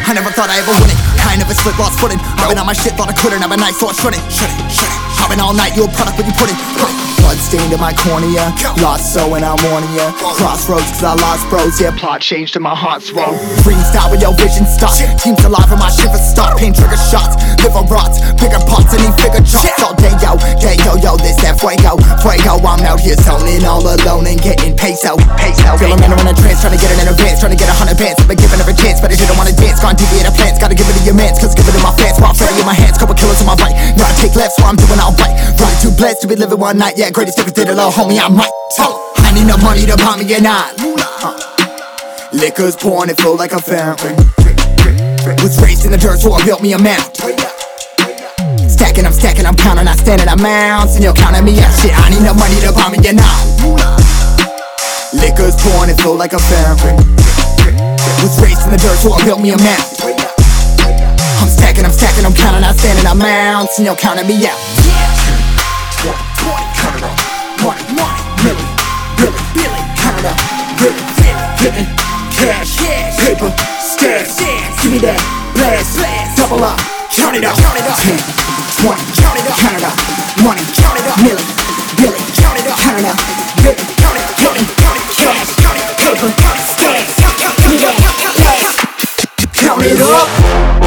I never thought I ever win it. I never slid, lost footing. I've been on my shit, thought I couldn't. I've been nice, thought shouldn't. I've been all night, you a product when you put it. Blood stained in my cornea, lost so and I'm warning ya. Crossroads cause I lost bros, yeah, plot changed and my heart swung. Freestyle with your vision stop. Teams alive and my shit for stop. Pain trigger shots, liver rots, bigger pots and he figure chops. All day yo, this that fuego. I'm out here zoning all alone and getting peso. Feel a man in a trance, trying to get it in advance, trying to get 100 bands. I've been giving every chance, but I didn't wanna dance. Gone deviate the plans, gotta give it to your mans, cause give it to my fans. While Freddy in my hands, couple killers on my right. Now I take lefts while I'm doing all right. Running too blessed to be living one night, yeah, greatest ever did it all, homie, I might. I need no money to buy me a nine. Liquor's pouring, it flow like a fountain. Was raised in the dirt, so I built me a mount. I'm stacking, I'm counting, I stand in amounts, and you're counting me out. Shit, I need no money to buy me a nine. Liquor's pouring, it flow like a fountain. Was raised in the dirt, so I built me a mount. I'm stacking, I'm counting, I stand in amounts, and you're counting me out. 20, count it up. Money, Billy, count it up. Getting cash, paper, stacks. Give me that blast, double up, count it up. 10, 20, count it up. Money, Billy, count it up. Billy, count it, cash, paper, stacks. Give me that blast, count it up.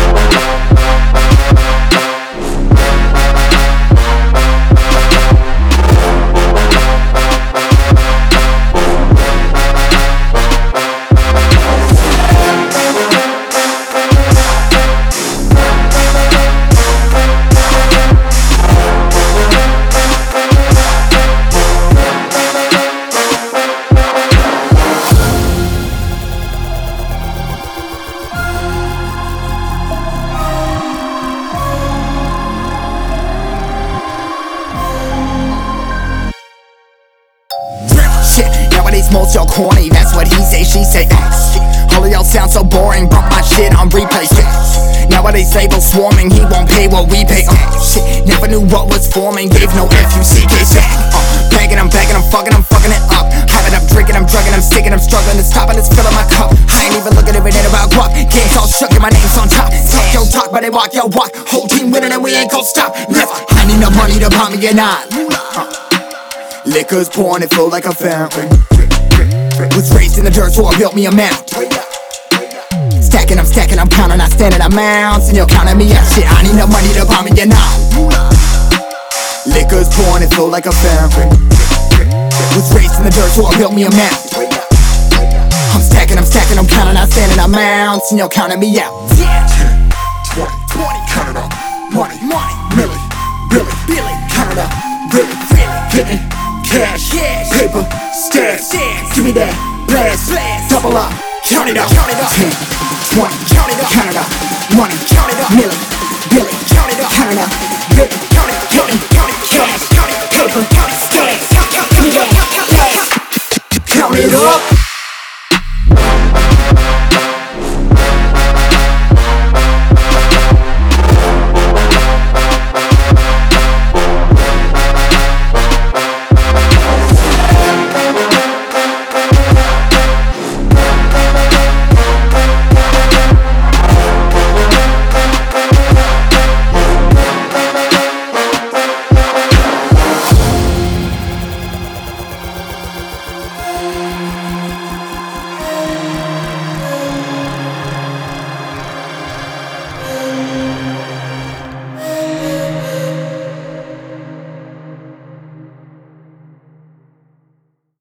Nowadays most y'all corny, that's what he say, she say. All of y'all sound so boring, bump my shit on replay. Nowadays labels swarming, he won't pay what we pay. Never knew what was forming, gave no F-U-C-K. Bagging, I'm fucking it up. Hyping, I'm drinking, I'm drugging, I'm sticking, I'm struggling to stop it, it's filling my cup. I ain't even looking if it ain't about guap. Games all shook and my name's on top. Talk yo talk, but they walk yo walk. Whole team winning and we ain't gon' stop. Never. I need no money to buy me a nine. Liquor's pouring, it flow like a fountain. Was raised in the dirt, so I built me a mount. Stacking, I'm counting, I stand in amounts, and you're counting me out. Shit, I need no money to buy me a nine. Liquor's pouring, it flow like a fountain. Was raised in the dirt, so I built me a mount. I'm stacking, I'm counting, I stand in amounts, and you're counting me out. 10, 20, count it up. Money, Billy, count it up. Billy, getting cash, paper, stacks. Give me that blast, double up, count it up. 10, 20.